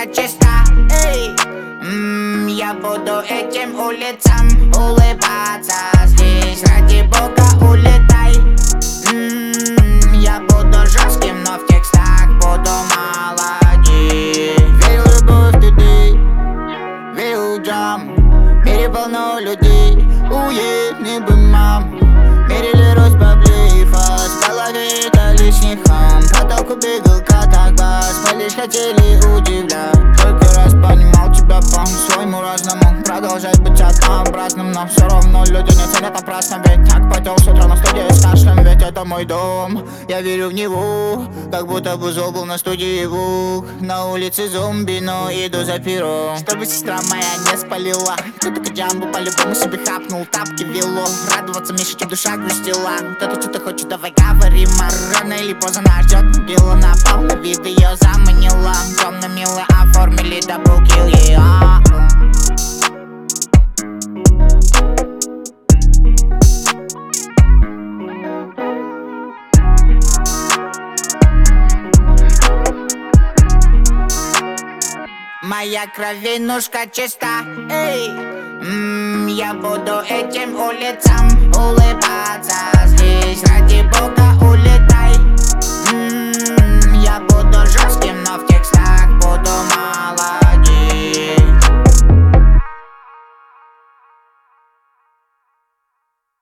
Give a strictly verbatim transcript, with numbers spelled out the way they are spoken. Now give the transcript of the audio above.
чиста, эй. М-м, я буду этим улицам улыбаться. Здесь ради бога улетай. М-м, я буду жестким, но в текстах буду молодец. Верю в любовь today, верю в джам. В мире полно людей, уедни бы мам. Мерили рост баблей, фас, в голове это лишний хам. Потолку бегал катакбас, мы лишь хотели удивлять. Только раз понимал тебя по-своему разному. Продолжать быть однообразным, но все равно люди не ценят напрасно. Ведь так потел с утра на студии с кашлем. Ведь это мой дом, я верю в него. Как будто бы зол был на студии Вук. На улице зомби, но иду за пером. Чтобы сестра моя не спалила. Кто-то к джамбу по-любому себе хапнул. Тапки вело, радоваться меньше, чем душа грустила. Кто-то что-то хочет, давай говори, ма. Рано или поздно нас ждет могила. Напал на вид, ее заманила. Темно мило оформили double kill, yeah. Моя кровинушка чиста, эй. М-м, я буду этим улицам улыбаться.